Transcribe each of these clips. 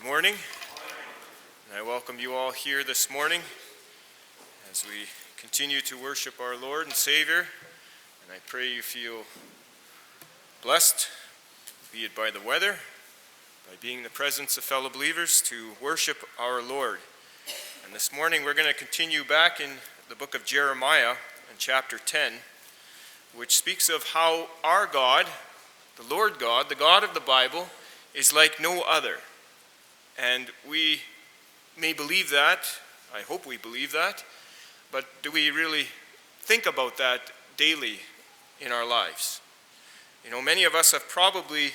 morning, and I welcome you all here this morning as we continue to worship our Lord and Savior, and I pray you feel blessed, be it by the weather, by being in the presence of fellow believers, to worship our Lord. And this morning we're going to continue back in the book of Jeremiah in chapter 10, which speaks of how our God, the Lord God, the God of the Bible, is like no other. And we may believe that, I hope we believe that, but do we really think about that daily in our lives? You know, many of us have probably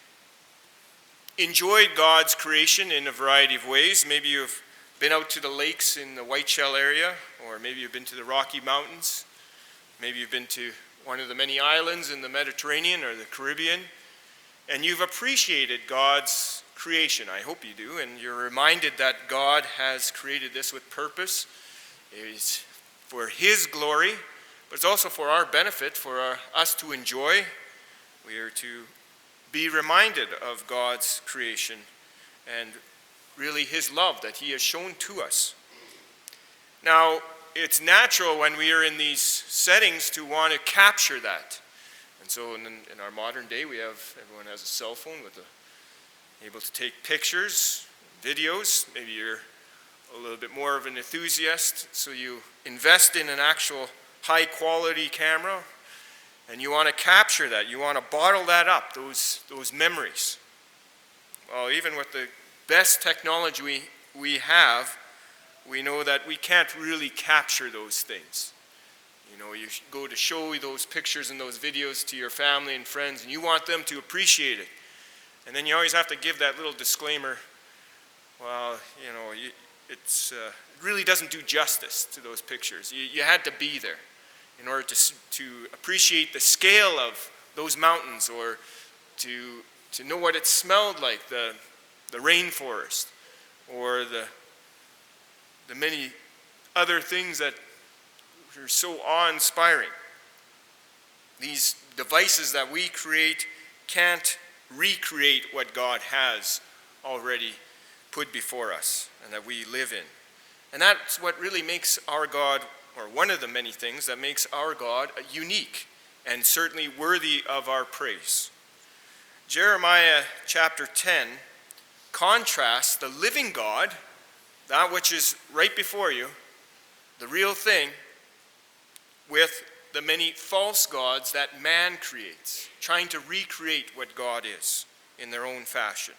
enjoyed God's creation in a variety of ways. Maybe you've been out to the lakes in the Whiteshell area, or maybe you've been to the Rocky Mountains. Maybe you've been to one of the many islands in the Mediterranean or the Caribbean, and you've appreciated God's creation. I hope you do, and you're reminded that God has created this with purpose. It is for His glory, but it's also for our benefit, for us to enjoy. We are to be reminded of God's creation and really His love that He has shown to us. Now, it's natural when we are in these settings to want to capture that. And so in our modern day, everyone has a cell phone with able to take pictures, videos. Maybe you're a little bit more of an enthusiast, so you invest in an actual high-quality camera, and you want to capture that. You want to bottle that up, those memories. Well, even with the best technology we have, we know that we can't really capture those things. You know, you go to show those pictures and those videos to your family and friends, and you want them to appreciate it. And then you always have to give that little disclaimer, well, you know, it really doesn't do justice to those pictures. You had to be there in order to appreciate the scale of those mountains, or to know what it smelled like, the rainforest, or the many other things that are so awe-inspiring. These devices that we create can't recreate what God has already put before us and that we live in. And that's what really makes our God, or one of the many things that makes our God, unique and certainly worthy of our praise. Jeremiah chapter 10 contrasts the living God, that which is right before you, the real thing, with the many false gods that man creates, trying to recreate what God is in their own fashion.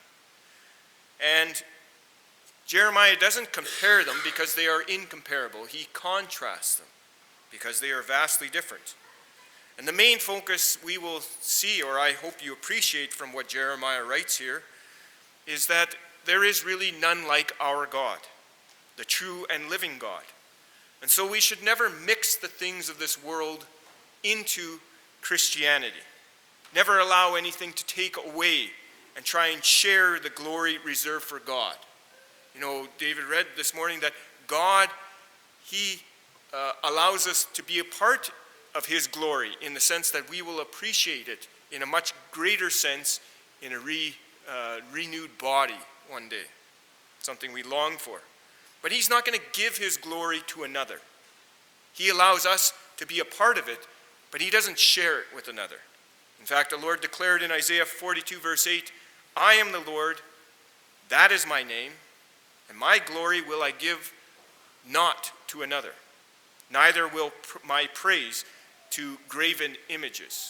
And Jeremiah doesn't compare them because they are incomparable. He contrasts them because they are vastly different. And the main focus we will see, or I hope you appreciate from what Jeremiah writes here, is that there is really none like our God, the true and living God. And so we should never mix the things of this world into Christianity. Never allow anything to take away and try and share the glory reserved for God. You know, David read this morning that God, He allows us to be a part of His glory in the sense that we will appreciate it in a much greater sense in a renewed body one day. Something we long for. But He's not going to give His glory to another. He allows us to be a part of it, but He doesn't share it with another. In fact, the Lord declared in Isaiah 42 verse 8, I am the Lord, that is my name, and my glory will I give not to another, neither will my praise to graven images.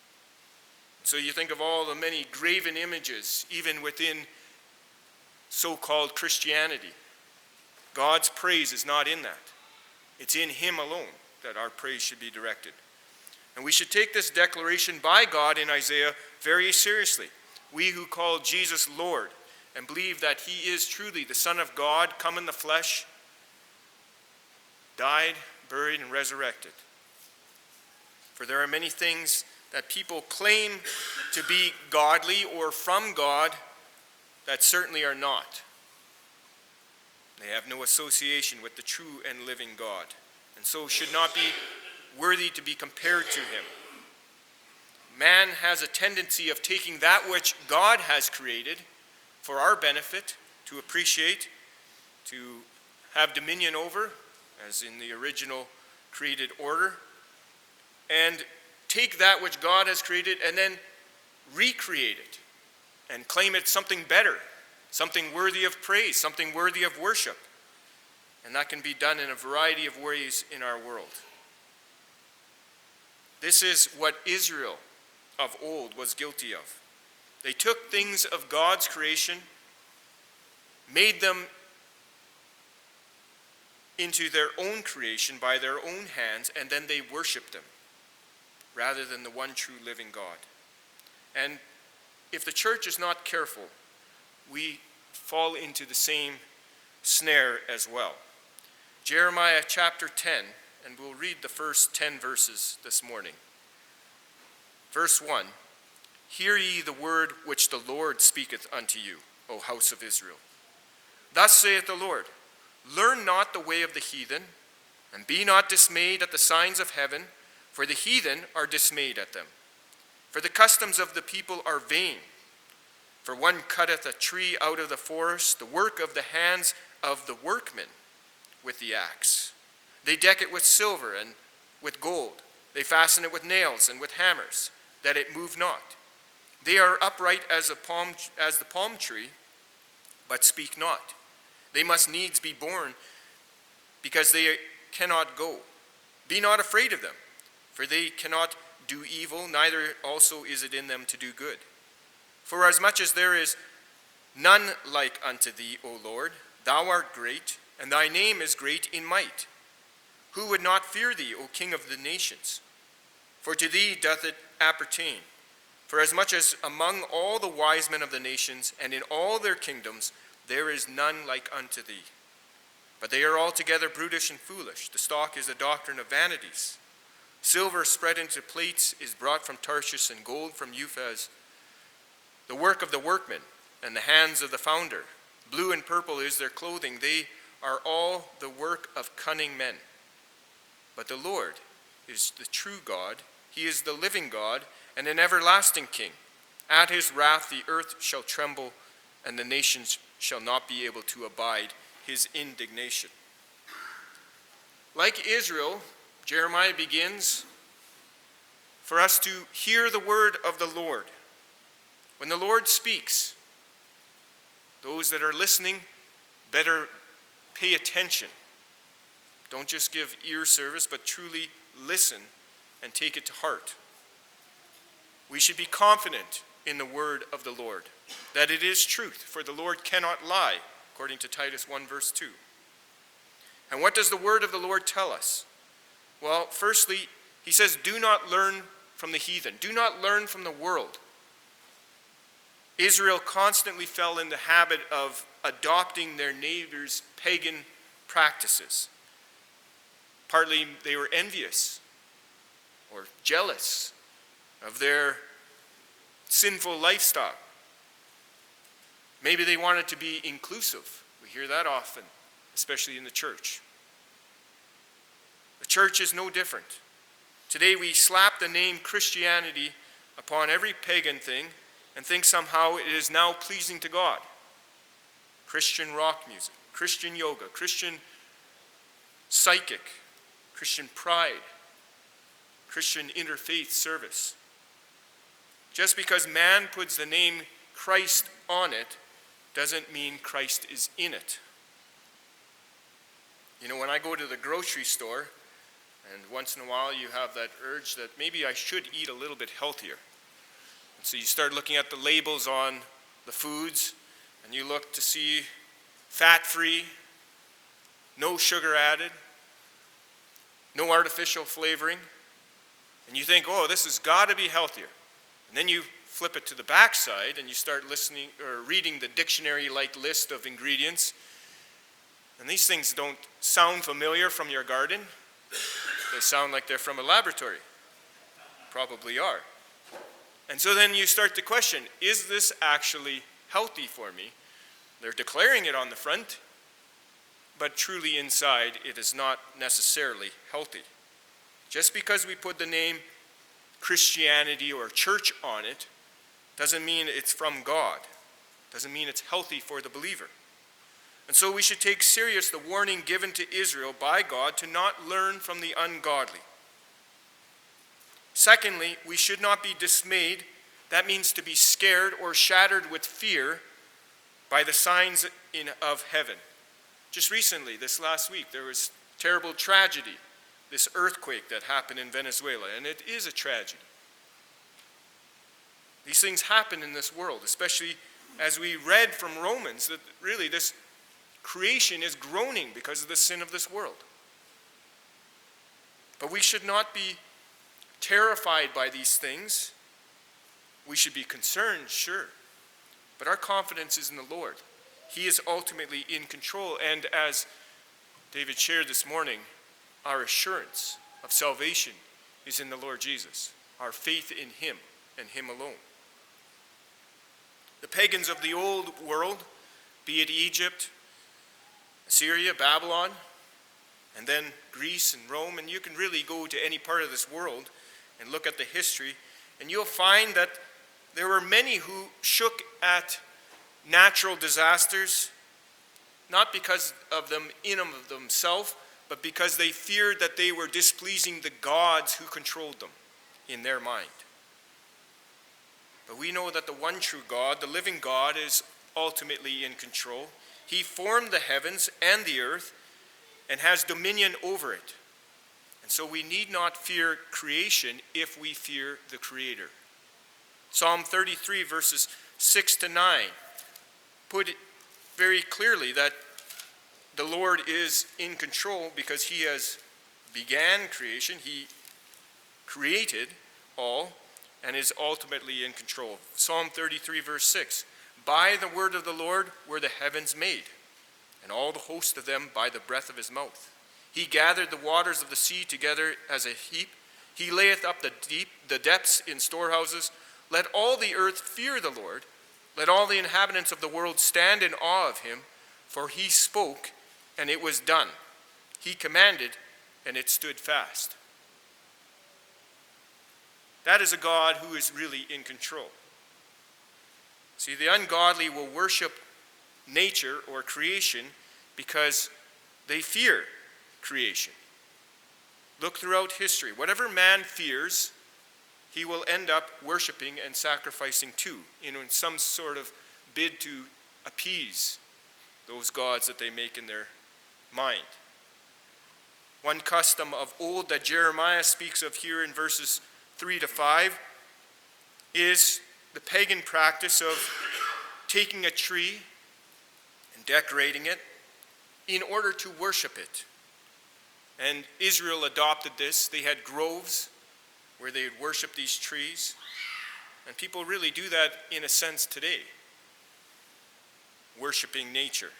So you think of all the many graven images, even within so-called Christianity. God's praise is not in that. It's in Him alone that our praise should be directed. And we should take this declaration by God in Isaiah very seriously. We who call Jesus Lord and believe that He is truly the Son of God, come in the flesh, died, buried, and resurrected. For there are many things that people claim to be godly or from God that certainly are not. They have no association with the true and living God, and so should not be worthy to be compared to Him. Man has a tendency of taking that which God has created for our benefit to appreciate, to have dominion over, as in the original created order, and take that which God has created and then recreate it and claim it something better, something worthy of praise, something worthy of worship. And that can be done in a variety of ways in our world. This is what Israel of old was guilty of. They took things of God's creation, made them into their own creation by their own hands, and then they worshiped them rather than the one true living God. And if the church is not careful, we fall into the same snare as well. Jeremiah chapter 10, and we'll read the first 10 verses this morning. Verse 1, "Hear ye the word which the Lord speaketh unto you, O house of Israel. Thus saith the Lord, learn not the way of the heathen, and be not dismayed at the signs of heaven, for the heathen are dismayed at them. For the customs of the people are vain. For one cutteth a tree out of the forest, the work of the hands of the workmen with the axe. They deck it with silver and with gold. They fasten it with nails and with hammers, that it move not. They are upright as the palm tree, but speak not. They must needs be born, because they cannot go. Be not afraid of them, for they cannot do evil, neither also is it in them to do good. For as much as there is none like unto thee, O Lord, thou art great, and thy name is great in might. Who would not fear thee, O King of the nations? For to thee doth it appertain. For as much as among all the wise men of the nations, and in all their kingdoms, there is none like unto thee. But they are altogether brutish and foolish. The stock is a doctrine of vanities. Silver spread into plates is brought from Tarshish, and gold from Uphaz. The work of the workman, and the hands of the founder. Blue and purple is their clothing. They are all the work of cunning men. But the Lord is the true God. He is the living God, and an everlasting King. At his wrath the earth shall tremble, and the nations shall not be able to abide his indignation." Like Israel, Jeremiah begins for us to hear the word of the Lord. When the Lord speaks, those that are listening better pay attention. Don't just give ear service, but truly listen and take it to heart. We should be confident in the word of the Lord, that it is truth, for the Lord cannot lie, according to Titus 1 verse 2. And what does the word of the Lord tell us? Well, firstly, he says, do not learn from the heathen. Do not learn from the world. Israel constantly fell in the habit of adopting their neighbors' pagan practices. Partly they were envious or jealous of their sinful lifestyle. Maybe they wanted to be inclusive. We hear that often, especially in the church. The church is no different. Today we slap the name Christianity upon every pagan thing and think somehow it is now pleasing to God. Christian rock music, Christian yoga, Christian psychic, Christian pride, Christian interfaith service. Just because man puts the name Christ on it doesn't mean Christ is in it. You know, when I go to the grocery store, and once in a while you have that urge that maybe I should eat a little bit healthier. And so you start looking at the labels on the foods, and you look to see fat-free, no sugar added, no artificial flavoring, and you think, oh, this has got to be healthier. And then you flip it to the backside and you start listening or reading the dictionary-like list of ingredients. And these things don't sound familiar from your garden. They sound like they're from a laboratory. Probably are. And so then you start to question, is this actually healthy for me? They're declaring it on the front, but truly inside it is not necessarily healthy. Just because we put the name Christianity or church on it doesn't mean it's from God. Doesn't mean it's healthy for the believer. And so we should take serious the warning given to Israel by God to not learn from the ungodly. Secondly, we should not be dismayed. That means to be scared or shattered with fear by the signs of heaven. Just recently, this last week, there was terrible tragedy, this earthquake that happened in Venezuela, and it is a tragedy. These things happen in this world, especially as we read from Romans that really this creation is groaning because of the sin of this world. But we should not be terrified by these things. We should be concerned, sure, but our confidence is in the Lord. He is ultimately in control, and as David shared this morning, our assurance of salvation is in the Lord Jesus, our faith in him and him alone. The pagans of the old world, be it Egypt, Assyria, Babylon, and then Greece and Rome, and you can really go to any part of this world and look at the history, and you'll find that there were many who shook at natural disasters, not because of them in and of themselves, but because they feared that they were displeasing the gods who controlled them in their mind. But we know that the one true God, the living God, is ultimately in control. He formed the heavens and the earth and has dominion over it. And so we need not fear creation if we fear the Creator. Psalm 33 verses 6 to 9 put it very clearly that the Lord is in control because he has began creation. He created all and is ultimately in control. Psalm 33 verse 6, by the word of the Lord were the heavens made, and all the host of them by the breath of his mouth. He gathered the waters of the sea together as a heap. He layeth up the depths in storehouses. Let all the earth fear the Lord. Let all the inhabitants of the world stand in awe of him. For he spoke, and it was done. He commanded, and it stood fast. That is a God who is really in control. See, the ungodly will worship nature or creation because they fear creation. Look throughout history. Whatever man fears, he will end up worshiping and sacrificing to, in some sort of bid to appease those gods that they make in their mind. One custom of old that Jeremiah speaks of here in verses 3 to 5 is the pagan practice of taking a tree and decorating it in order to worship it. And Israel adopted this. They had groves where they would worship these trees. And people really do that in a sense today, worshiping nature.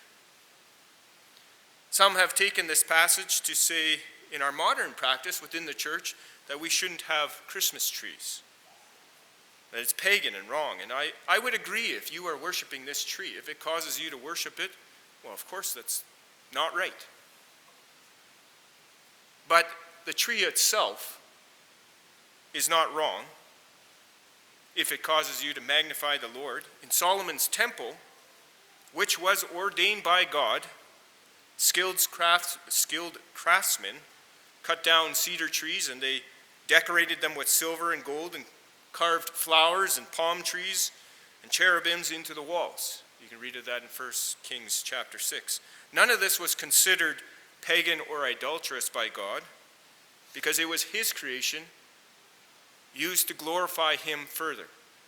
Some have taken this passage to say in our modern practice within the church that we shouldn't have Christmas trees, that it's pagan and wrong. And I would agree if you are worshiping this tree, if it causes you to worship it, well, of course that's not right. But the tree itself is not wrong if it causes you to magnify the Lord. In Solomon's temple, which was ordained by God, skilled craftsmen cut down cedar trees and they decorated them with silver and gold and carved flowers and palm trees and cherubims into the walls. You can read of that in 1 Kings chapter 6. None of this was considered pagan or idolatrous by God because it was his creation used to glorify him further.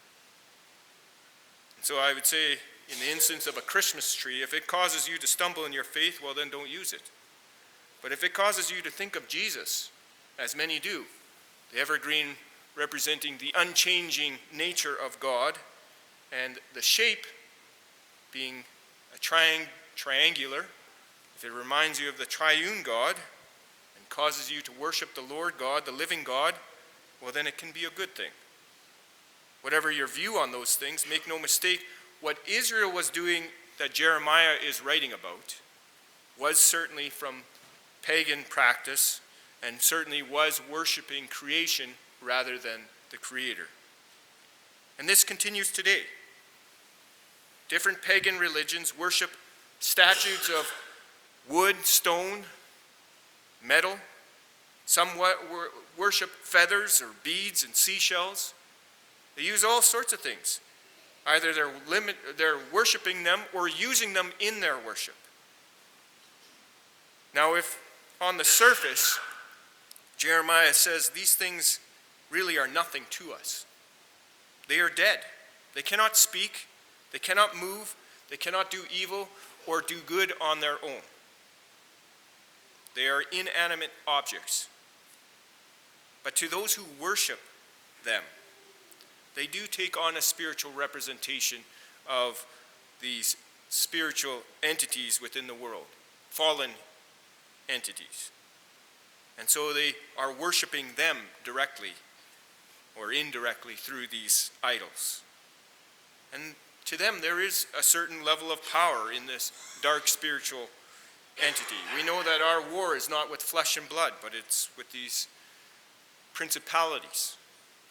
And so I would say in the instance of a Christmas tree, if it causes you to stumble in your faith, well then don't use it. But if it causes you to think of Jesus, as many do, the evergreen representing the unchanging nature of God, and the shape being a triangular, if it reminds you of the triune God and causes you to worship the Lord God, the living God, well then it can be a good thing. Whatever your view on those things, make no mistake, what Israel was doing that Jeremiah is writing about was certainly from pagan practice and certainly was worshiping creation rather than the Creator. And this continues today. Different pagan religions worship statues of wood, stone, metal. Some worship feathers or beads and seashells. They use all sorts of things. Either they're worshiping them or using them in their worship. Now, if on the surface, Jeremiah says these things really are nothing to us. They are dead. They cannot speak. They cannot move. They cannot do evil or do good on their own. They are inanimate objects. But to those who worship them, they do take on a spiritual representation of these spiritual entities within the world, fallen entities. And so they are worshiping them directly or indirectly through these idols. And to them, there is a certain level of power in this dark spiritual entity. We know that our war is not with flesh and blood, but it's with these principalities.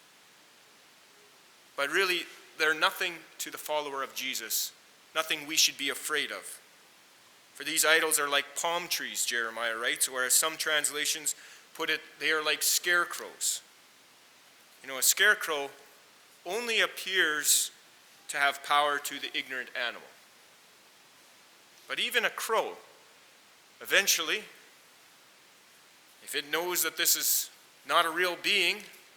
But really, they're nothing to the follower of Jesus, nothing we should be afraid of. For these idols are like palm trees, Jeremiah writes, or as some translations put it, they are like scarecrows. You know, a scarecrow only appears to have power to the ignorant animal. But even a crow, eventually, if it knows that this is not a real being,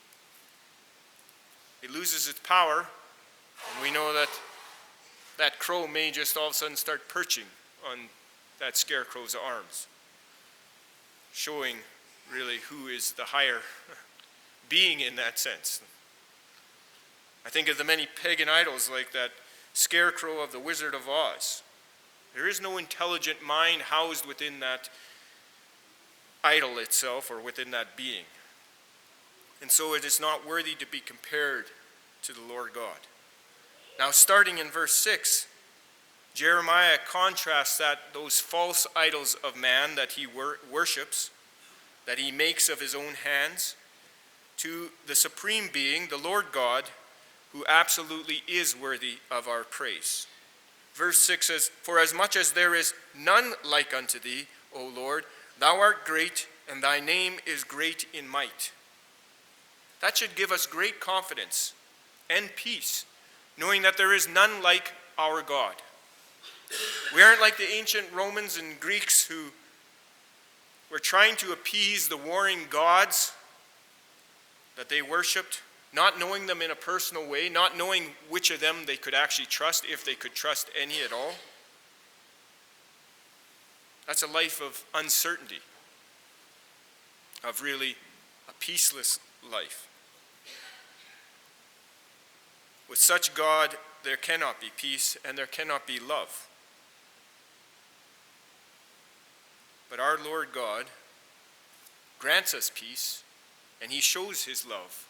it loses its power, and we know that that crow may just all of a sudden start perching on that scarecrow's arms, showing really who is the higher being in that sense. I think of the many pagan idols like that scarecrow of the Wizard of Oz. There is no intelligent mind housed within that idol itself or within that being. And so it is not worthy to be compared to the Lord God. Now, starting in verse 6, Jeremiah contrasts those false idols of man that he worships, that he makes of his own hands, to the supreme being, the Lord God, who absolutely is worthy of our praise. Verse 6 says, "For as much as there is none like unto thee, O Lord, thou art great, and thy name is great in might." That should give us great confidence and peace, knowing that there is none like our God. We aren't like the ancient Romans and Greeks who were trying to appease the warring gods that they worshipped, not knowing them in a personal way, not knowing which of them they could actually trust, if they could trust any at all. That's a life of uncertainty, of really a peaceless life. With such God, there cannot be peace and there cannot be love. But our Lord God grants us peace, and he shows his love.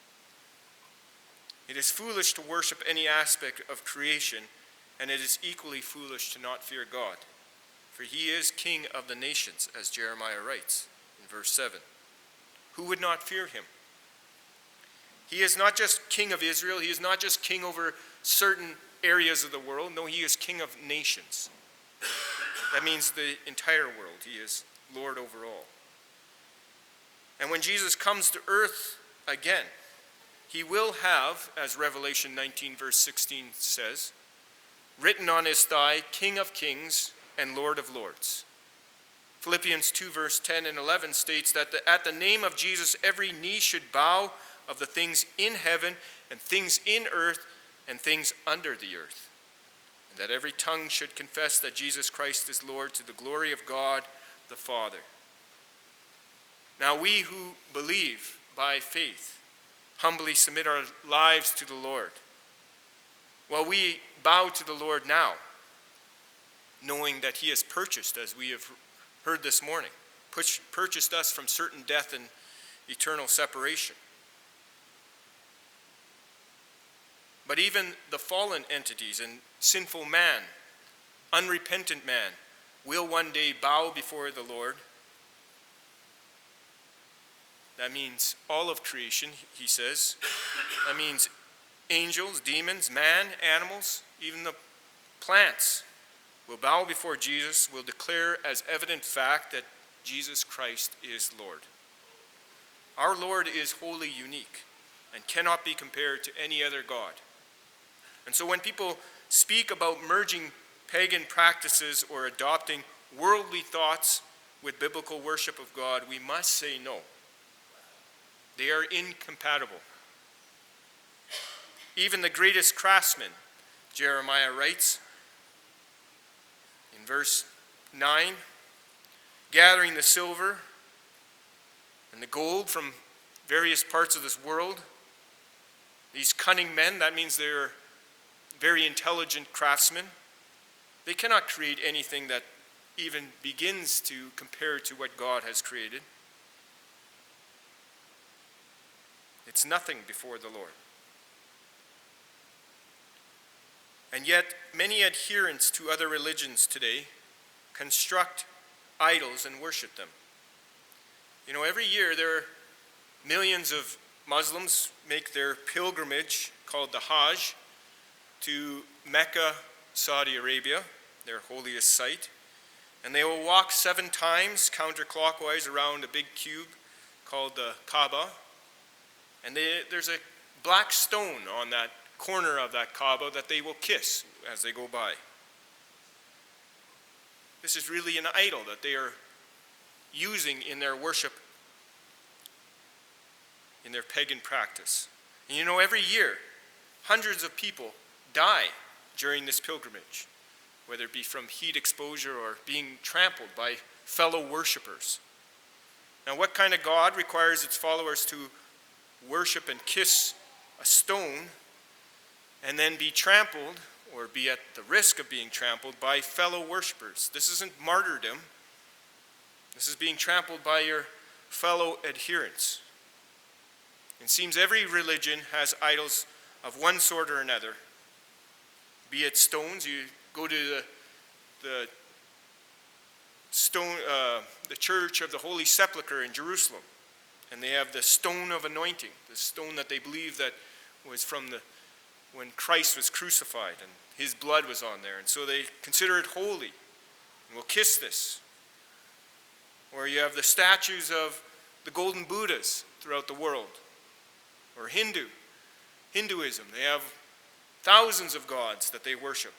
It is foolish to worship any aspect of creation, and it is equally foolish to not fear God. For he is King of the nations, as Jeremiah writes in verse 7. Who would not fear him? He is not just King of Israel. He is not just king over certain areas of the world. No, he is King of nations. That means the entire world. He is Lord over all. And when Jesus comes to earth again, he will have, as Revelation 19 verse 16 says, written on his thigh, King of kings and Lord of lords. Philippians 2 verse 10 and 11 states that at the name of Jesus every knee should bow, of the things in heaven and things in earth and things under the earth, and that every tongue should confess that Jesus Christ is Lord, to the glory of God the Father. Now we who believe by faith humbly submit our lives to the Lord. Well, we bow to the Lord now, knowing that he has purchased, as we have heard this morning, purchased us from certain death and eternal separation. But even the fallen entities and sinful man, unrepentant man, will one day bow before the Lord. That means all of creation, he says. That means angels, demons, man, animals, even the plants will bow before Jesus, will declare as evident fact that Jesus Christ is Lord. Our Lord is wholly unique and cannot be compared to any other God. And so when people speak about merging pagan practices or adopting worldly thoughts with biblical worship of God, we must say no. They are incompatible. Even the greatest craftsman, Jeremiah writes in verse 9, gathering the silver and the gold from various parts of this world, these cunning men, that means they're very intelligent craftsmen, they cannot create anything that even begins to compare to what God has created. It's nothing before the Lord. And yet, many adherents to other religions today construct idols and worship them. You know, every year there are millions of Muslims make their pilgrimage called the Hajj to Mecca, Saudi Arabia, their holiest site. And they will walk 7 times counterclockwise around a big cube called the Kaaba. And there's a black stone on that corner of that Kaaba that they will kiss as they go by. This is really an idol that they are using in their worship, in their pagan practice. And you know, every year, hundreds of people die during this pilgrimage, whether it be from heat exposure or being trampled by fellow worshippers. Now, what kind of God requires its followers to worship and kiss a stone and then be trampled or be at the risk of being trampled by fellow worshippers? This isn't martyrdom. This is being trampled by your fellow adherents. It seems every religion has idols of one sort or another. Be it stones, you go to the Church of the Holy Sepulchre in Jerusalem, and they have the stone of anointing, the stone that they believe that was from when Christ was crucified and his blood was on there, and so they consider it holy and will kiss this. Or you have the statues of the golden Buddhas throughout the world. Or Hinduism, they have thousands of gods that they worship.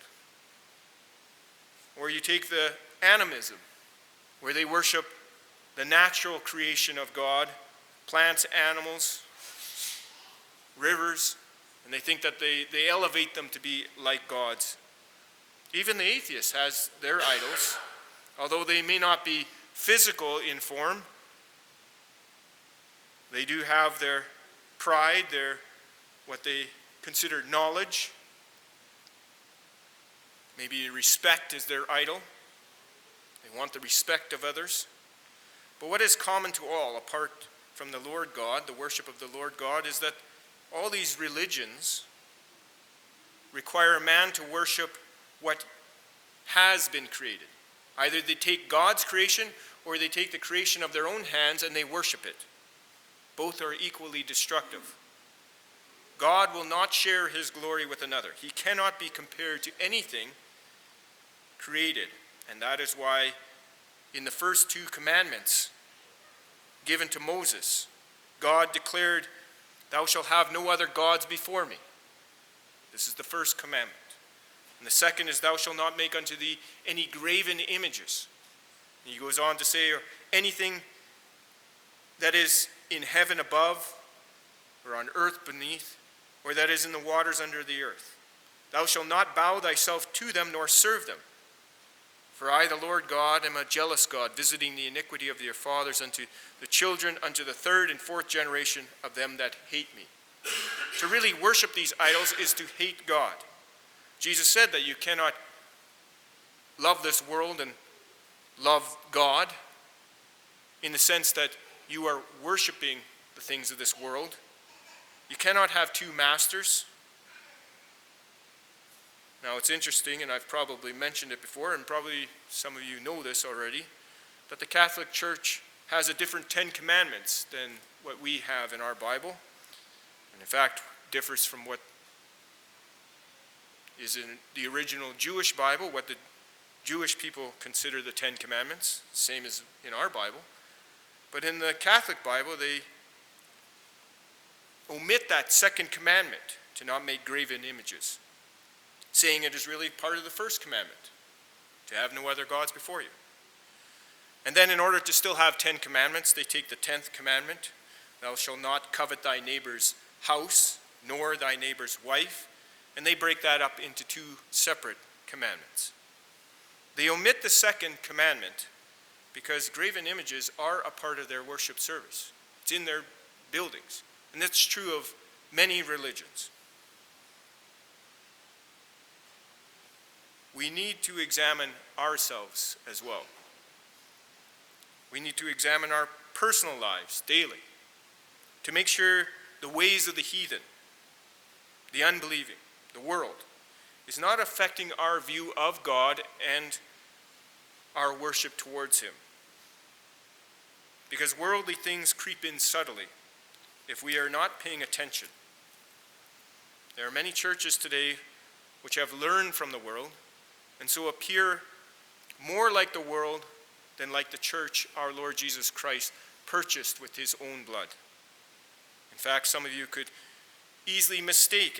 Or you take the animism, where they worship the natural creation of God, plants, animals, rivers, and they think that they elevate them to be like gods. Even the atheist has their idols, although they may not be physical in form. They do have their pride, their what they consider knowledge. Maybe respect is their idol. They want the respect of others. But what is common to all, apart from the Lord God, the worship of the Lord God, is that all these religions require a man to worship what has been created. Either they take God's creation or they take the creation of their own hands and they worship it. Both are equally destructive. God will not share his glory with another. He cannot be compared to anything created. And that is why in the first 2 commandments given to Moses, God declared, "Thou shalt have no other gods before me." This is the first commandment. And the second is, "Thou shalt not make unto thee any graven images." And he goes on to say, "Or anything that is in heaven above, or on earth beneath, or that is in the waters under the earth. Thou shalt not bow thyself to them, nor serve them. For I, the Lord God, am a jealous God, visiting the iniquity of your fathers unto the children, unto the 3rd and 4th generation of them that hate me." To really worship these idols is to hate God. Jesus said that you cannot love this world and love God, in the sense that you are worshiping the things of this world. You cannot have 2 masters. Now it's interesting, and I've probably mentioned it before, and probably some of you know this already, that the Catholic Church has a different 10 commandments than what we have in our Bible. And in fact, differs from what is in the original Jewish Bible, what the Jewish people consider the Ten Commandments, same as in our Bible. But in the Catholic Bible, they omit that second commandment, to not make graven images, saying it is really part of the first commandment, to have no other gods before you. And then in order to still have 10 commandments, they take the 10th commandment, thou shalt not covet thy neighbor's house, nor thy neighbor's wife, and they break that up into 2 separate commandments. They omit the second commandment because graven images are a part of their worship service. It's in their buildings, and that's true of many religions. We need to examine ourselves as well. We need to examine our personal lives daily to make sure the ways of the heathen, the unbelieving, the world, is not affecting our view of God and our worship towards him. Because worldly things creep in subtly if we are not paying attention. There are many churches today which have learned from the world and so appear more like the world than like the church our Lord Jesus Christ purchased with his own blood. In fact, some of you could easily mistake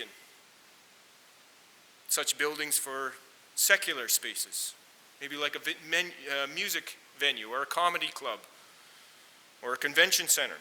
such buildings for secular spaces, maybe like a music venue or a comedy club or a convention center.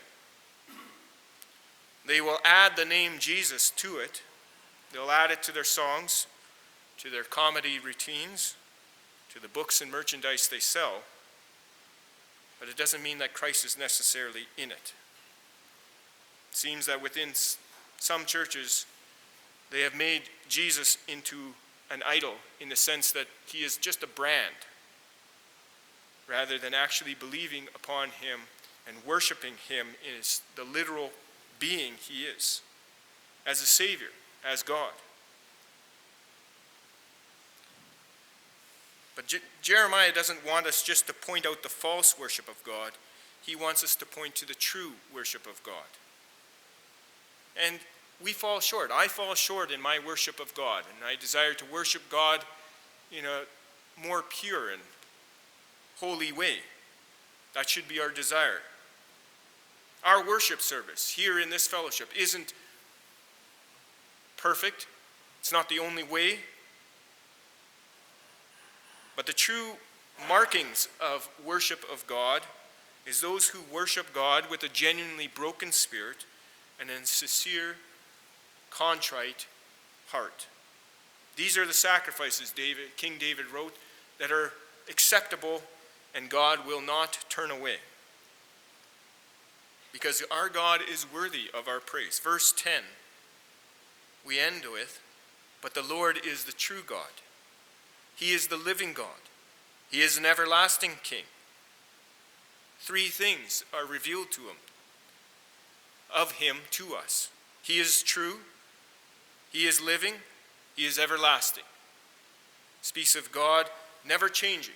They will add the name Jesus to it. They'll add it to their songs, to their comedy routines, to the books and merchandise they sell, but it doesn't mean that Christ is necessarily in it. It seems that within some churches, they have made Jesus into an idol in the sense that he is just a brand, rather than actually believing upon him and worshiping him as the literal being he is, as a Savior, as God. But Jeremiah doesn't want us just to point out the false worship of God. He wants us to point to the true worship of God. And we fall short. I fall short in my worship of God, and I desire to worship God in a more pure and holy way. That should be our desire. Our worship service here in this fellowship isn't perfect. It's not the only way. But the true markings of worship of God is those who worship God with a genuinely broken spirit and a sincere, contrite heart. These are the sacrifices King David wrote that are acceptable and God will not turn away. Because our God is worthy of our praise. Verse 10, we end with, but the Lord is the true God. He is the living God. He is an everlasting King. 3 things are revealed to him, of him to us. He is true. He is living. He is everlasting. Speaks of God never changing.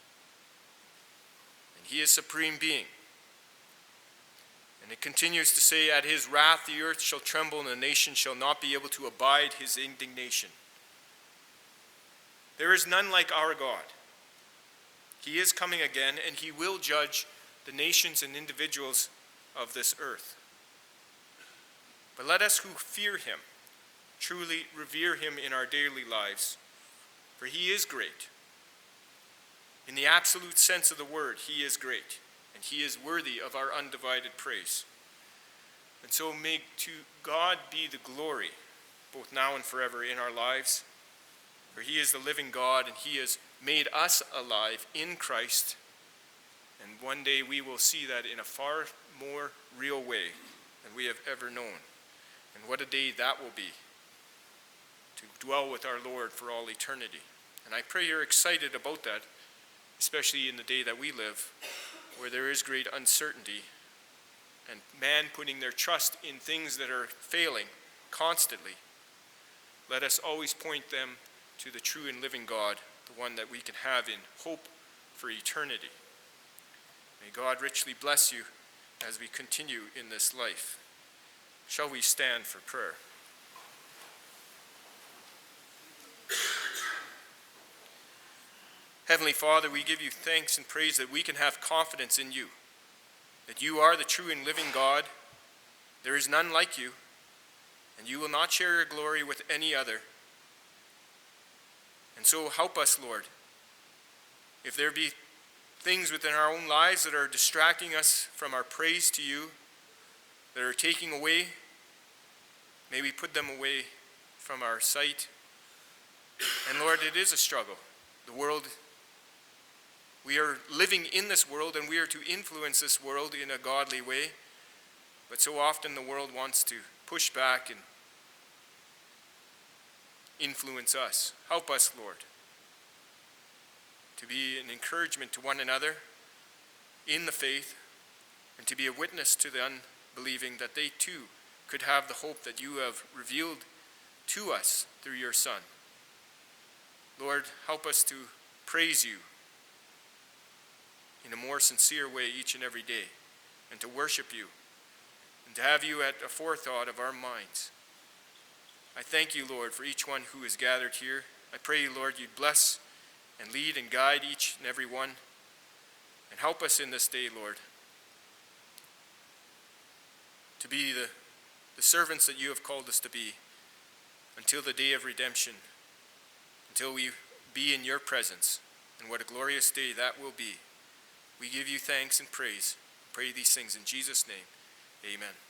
And he is supreme being. And it continues to say, at his wrath the earth shall tremble, and the nation shall not be able to abide his indignation. There is none like our God. He is coming again, and he will judge the nations and individuals of this earth. But let us who fear him truly revere him in our daily lives, for he is great. In the absolute sense of the word, he is great, and he is worthy of our undivided praise. And so may to God be the glory, both now and forever in our lives, for he is the living God, and he has made us alive in Christ. And one day we will see that in a far more real way than we have ever known. And what a day that will be, to dwell with our Lord for all eternity. And I pray you're excited about that, especially in the day that we live, where there is great uncertainty and man putting their trust in things that are failing constantly. Let us always point them to the true and living God, the one that we can have in hope for eternity. May God richly bless you as we continue in this life. Shall we stand for prayer? Heavenly Father, we give you thanks and praise that we can have confidence in you, that you are the true and living God. There is none like you, and you will not share your glory with any other. And so help us, Lord. If there be things within our own lives that are distracting us from our praise to you, that are taking away, may we put them away from our sight. And Lord, it is a struggle. The world, we are living in this world, and we are to influence this world in a godly way. But so often the world wants to push back and influence us. Help us, Lord, to be an encouragement to one another in the faith, and to be a witness to the unbelieving that they too could have the hope that you have revealed to us through your Son. Lord, help us to praise you in a more sincere way each and every day, and to worship you, and to have you at the forethought of our minds. I thank you, Lord, for each one who is gathered here. I pray, Lord, you'd bless and lead and guide each and every one, and help us in this day, Lord, to be the servants that you have called us to be until the day of redemption, until we be in your presence. And what a glorious day that will be. We give you thanks and praise. Pray these things in Jesus' name. Amen.